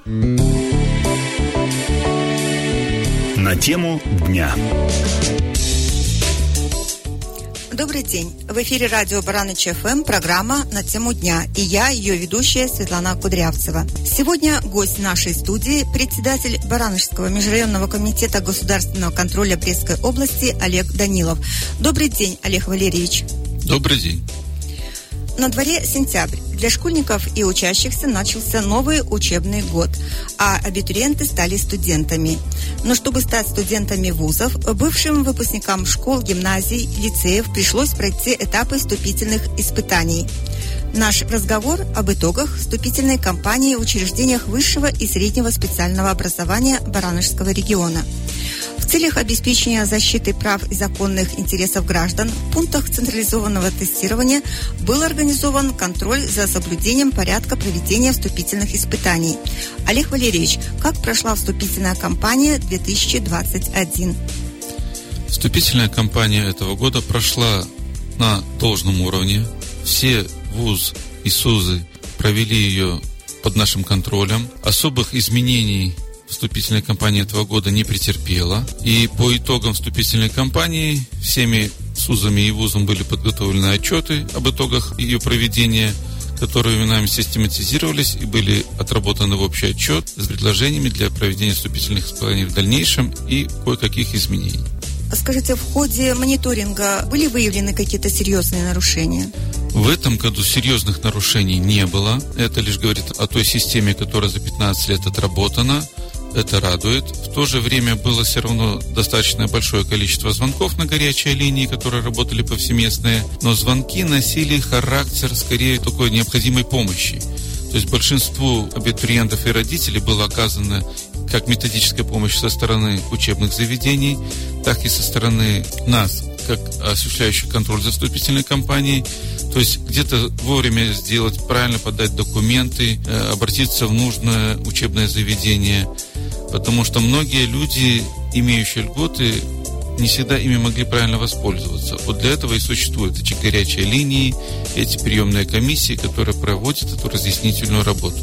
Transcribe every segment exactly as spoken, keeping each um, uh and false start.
На тему дня. Добрый день. В эфире радио Бараныч эф эм, программа «На тему дня». И я, ее ведущая, Светлана Кудрявцева. Сегодня гость нашей студии, председатель Баранышского межрайонного комитета государственного контроля Брестской области Олег Данилов. Добрый день, Олег Валерьевич. Добрый день. На дворе сентябрь. Для школьников и учащихся начался новый учебный год, а абитуриенты стали студентами. Но чтобы стать студентами вузов, бывшим выпускникам школ, гимназий, лицеев пришлось пройти этапы вступительных испытаний. Наш разговор об итогах вступительной кампании в учреждениях высшего и среднего специального образования Баранышского региона. В целях обеспечения защиты прав и законных интересов граждан в пунктах централизованного тестирования был организован контроль за соблюдением порядка проведения вступительных испытаний. Олег Валерьевич, как прошла вступительная кампания две тысячи двадцать один? Вступительная кампания этого года прошла на должном уровне. Все вуз и СУЗы провели ее под нашим контролем. Особых изменений вступительная кампания этого года не претерпела. И по итогам вступительной кампании всеми СУЗами и вузом были подготовлены отчеты об итогах ее проведения, которые нами систематизировались и были отработаны в общий отчет с предложениями для проведения вступительных испытаний в дальнейшем и кое-каких изменений. Скажите, в ходе мониторинга были выявлены какие-то серьезные нарушения? В этом году серьезных нарушений не было. Это лишь говорит о той системе, которая за пятнадцать лет отработана. Это радует. В то же время было все равно достаточно большое количество звонков на горячей линии, которые работали повсеместные, но звонки носили характер скорее такой необходимой помощи. То есть большинству абитуриентов и родителей была оказана как методическая помощь со стороны учебных заведений, так и со стороны нас, как осуществляющих контроль за вступительной кампанией. То есть где-то вовремя сделать, правильно подать документы, обратиться в нужное учебное заведение, потому что многие люди, имеющие льготы, не всегда ими могли правильно воспользоваться. Вот для этого и существуют эти горячие линии, эти приемные комиссии, которые проводят эту разъяснительную работу.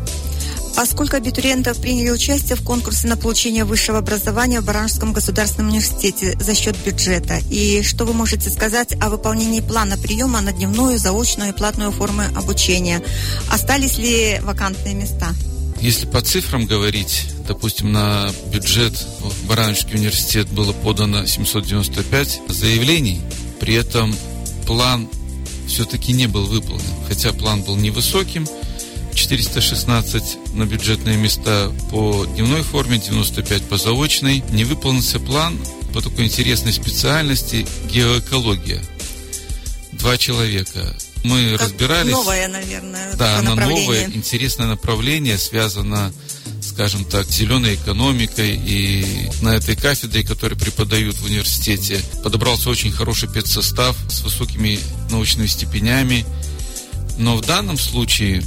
А сколько абитуриентов приняли участие в конкурсе на получение высшего образования в Баранышском государственном университете за счет бюджета? И что вы можете сказать о выполнении плана приема на дневную, заочную и платную формы обучения? Остались ли вакантные места? Если по цифрам говорить, допустим, на бюджет в Баранышский университет было подано семьсот девяносто пять заявлений, при этом план все-таки не был выполнен, хотя план был невысоким. четыреста шестнадцать на бюджетные места по дневной форме, девяносто пять по заочной. Не выполнился план по такой интересной специальности геоэкология. Два человека. Мы как разбирались. Новое, наверное. Да, оно новое, интересное направление, связано, скажем так, с зеленой экономикой. И на этой кафедре, которую преподают в университете, подобрался очень хороший педсостав с высокими научными степенями. Но в данном случае,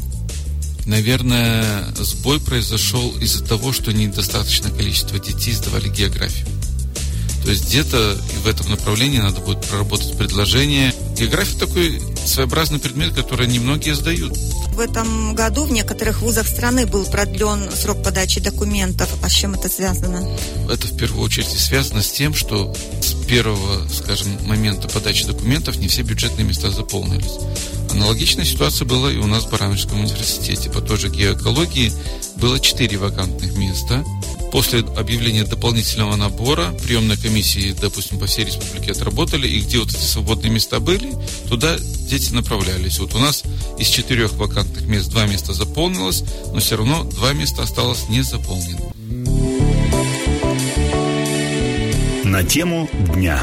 наверное, сбой произошел из-за того, что недостаточное количество детей сдавали географию. То есть где-то в этом направлении надо будет проработать предложение. География такой своеобразный предмет, который немногие сдают. В этом году в некоторых вузах страны был продлен срок подачи документов. А с чем это связано? Это в первую очередь связано с тем, что с первого, скажем, момента подачи документов не все бюджетные места заполнились. Аналогичная ситуация была и у нас в Баранышском университете. По той же геоэкологии было четыре вакантных места. После объявления дополнительного набора приемные комиссии, допустим, по всей республике отработали, и где вот эти свободные места были, туда дети направлялись. Вот у нас из четырех вакантных мест два места заполнилось, но все равно два места осталось незаполненным. На тему дня.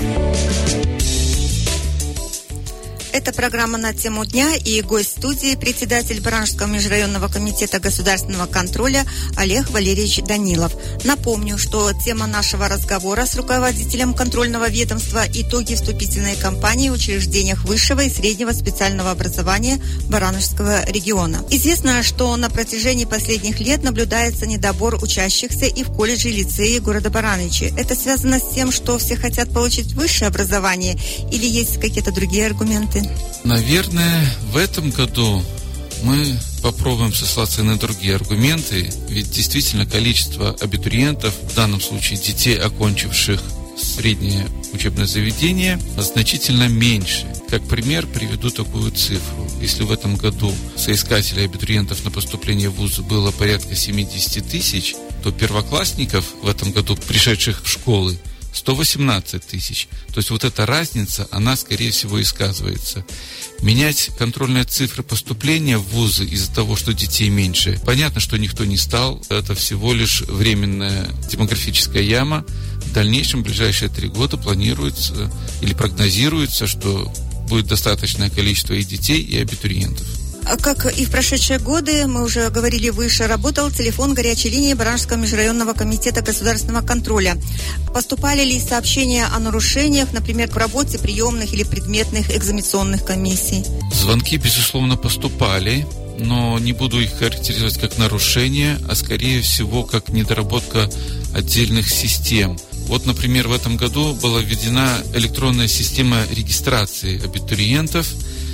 Это программа «На тему дня» и гость студии, председатель Баранышского межрайонного комитета государственного контроля Олег Валерьевич Данилов. Напомню, что тема нашего разговора с руководителем контрольного ведомства – итоги вступительной кампании в учреждениях высшего и среднего специального образования Баранышского региона. Известно, что на протяжении последних лет наблюдается недобор учащихся и в колледже, и лицее города Баранычи. Это связано с тем, что все хотят получить высшее образование, или есть какие-то другие аргументы? Наверное, в этом году мы попробуем сослаться на другие аргументы, ведь действительно количество абитуриентов, в данном случае детей, окончивших среднее учебное заведение, значительно меньше. Как пример приведу такую цифру. Если в этом году соискателей абитуриентов на поступление в вузы было порядка семьдесят тысяч, то первоклассников в этом году, пришедших в школы, сто восемнадцать тысяч. То есть вот эта разница, она, скорее всего, и сказывается. Менять контрольные цифры поступления в вузы из-за того, что детей меньше, понятно, что никто не стал. Это всего лишь временная демографическая яма. В дальнейшем, в ближайшие три года планируется или прогнозируется, что будет достаточное количество и детей, и абитуриентов. Как и в прошедшие годы, мы уже говорили выше, работал телефон горячей линии Баранжского межрайонного комитета государственного контроля. Поступали ли сообщения о нарушениях, например, к работе приемных или предметных экзаменационных комиссий? Звонки, безусловно, поступали, но не буду их характеризовать как нарушения, а скорее всего как недоработка отдельных систем. Вот, например, в этом году была введена электронная система регистрации абитуриентов,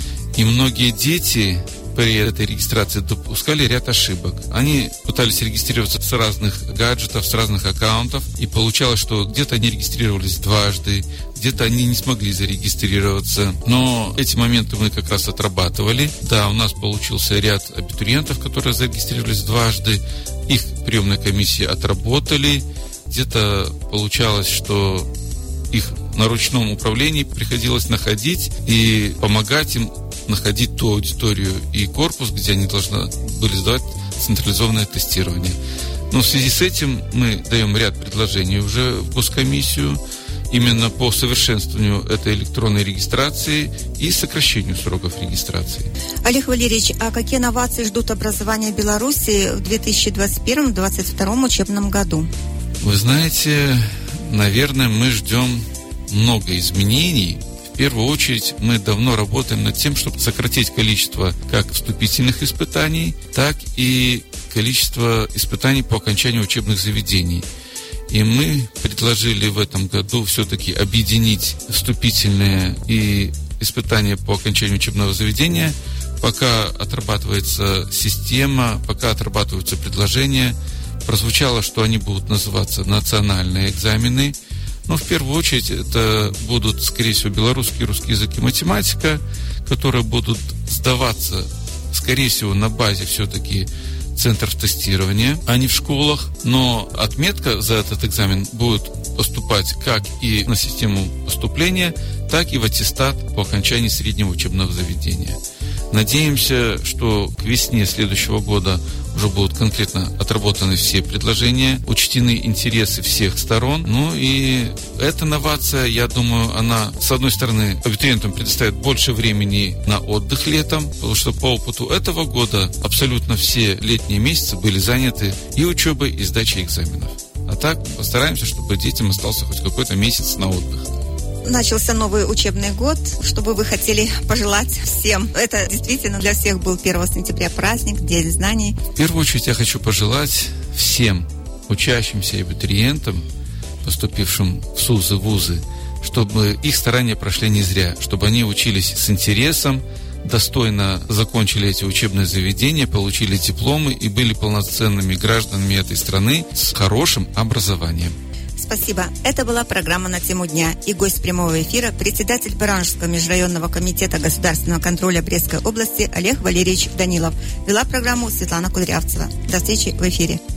и многие дети при этой регистрации допускали ряд ошибок. Они пытались регистрироваться с разных гаджетов, с разных аккаунтов, и получалось, что где-то они регистрировались дважды, где-то они не смогли зарегистрироваться. Но эти моменты мы как раз отрабатывали. Да, у нас получился ряд абитуриентов, которые зарегистрировались дважды. Их приемные комиссии отработали. Где-то получалось, что их на ручном управлении приходилось находить и помогать им находить ту аудиторию и корпус, где они должны были сдавать централизованное тестирование. Но в связи с этим мы даем ряд предложений уже в госкомиссию именно по совершенствованию этой электронной регистрации и сокращению сроков регистрации. Олег Валерьевич, а какие инновации ждут образования Беларуси в две тысячи двадцать первом — две тысячи двадцать втором учебном году? Вы знаете, наверное, мы ждем много изменений. В первую очередь, мы давно работаем над тем, чтобы сократить количество как вступительных испытаний, так и количество испытаний по окончанию учебных заведений. И мы предложили в этом году все-таки объединить вступительные и испытания по окончанию учебного заведения. Пока отрабатывается система, пока отрабатываются предложения, прозвучало, что они будут называться национальные экзамены. Но в первую очередь это будут, скорее всего, белорусский, русский язык и математика, которые будут сдаваться, скорее всего, на базе все-таки центров тестирования, а не в школах. Но отметка за этот экзамен будет поступать как и на систему поступления, так и в аттестат по окончании среднего учебного заведения. Надеемся, что к весне следующего года уже будут конкретно отработаны все предложения, учтены интересы всех сторон. Ну и эта новация, я думаю, она, с одной стороны, абитуриентам предоставит больше времени на отдых летом, потому что по опыту этого года абсолютно все летние месяцы были заняты и учебой, и сдачей экзаменов. А так постараемся, чтобы детям остался хоть какой-то месяц на отдых. Начался новый учебный год. Что бы вы хотели пожелать всем? Это действительно для всех был первого сентября праздник, День знаний. В первую очередь я хочу пожелать всем учащимся и абитуриентам, поступившим в СУЗы, вузы, чтобы их старания прошли не зря, чтобы они учились с интересом, достойно закончили эти учебные заведения, получили дипломы и были полноценными гражданами этой страны с хорошим образованием. Спасибо. Это была программа «На тему дня». И гость прямого эфира, председатель Баранжского межрайонного комитета государственного контроля Брестской области Олег Валерьевич Данилов. Вела программу Светлана Кудрявцева. До встречи в эфире.